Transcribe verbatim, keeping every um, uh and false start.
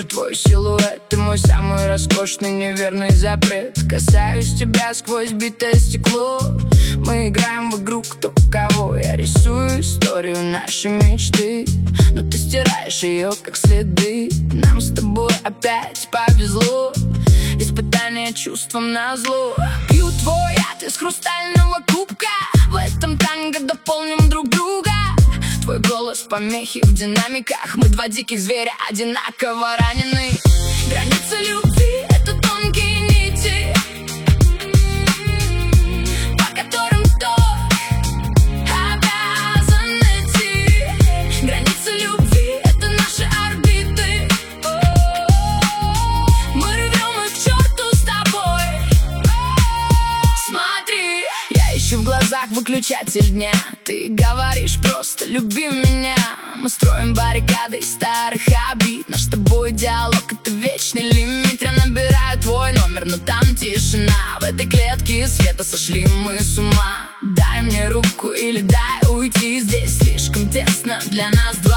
вижу твой силуэт, ты мой самый роскошный неверный запрет. Касаюсь тебя сквозь битое стекло. Мы играем в игру кто кого. Я рисую историю нашей мечты, но ты стираешь ее как следы. Нам с тобой опять повезло, испытание чувством назло. Пью твой яд из хрустального кубка, в этом танго дополним друг друга. Твой голос помехи в динамиках, мы два диких зверя, одинаково ранены. Границы любви — это тонкие нити, по которым ток обязан идти. Границы любви — это наши орбиты. Мы рвем их к черту с тобой. Смотри, я ищу в глазах выключатель дня. Ты говоришь просто люби меня. Мы строим баррикады из старых обид. Наш с тобой диалог — это вечный лимит. Я набираю твой номер, но там тишина. В этой клетке света сошли мы с ума. Дай мне руку или дай уйти, здесь слишком тесно для нас двоих.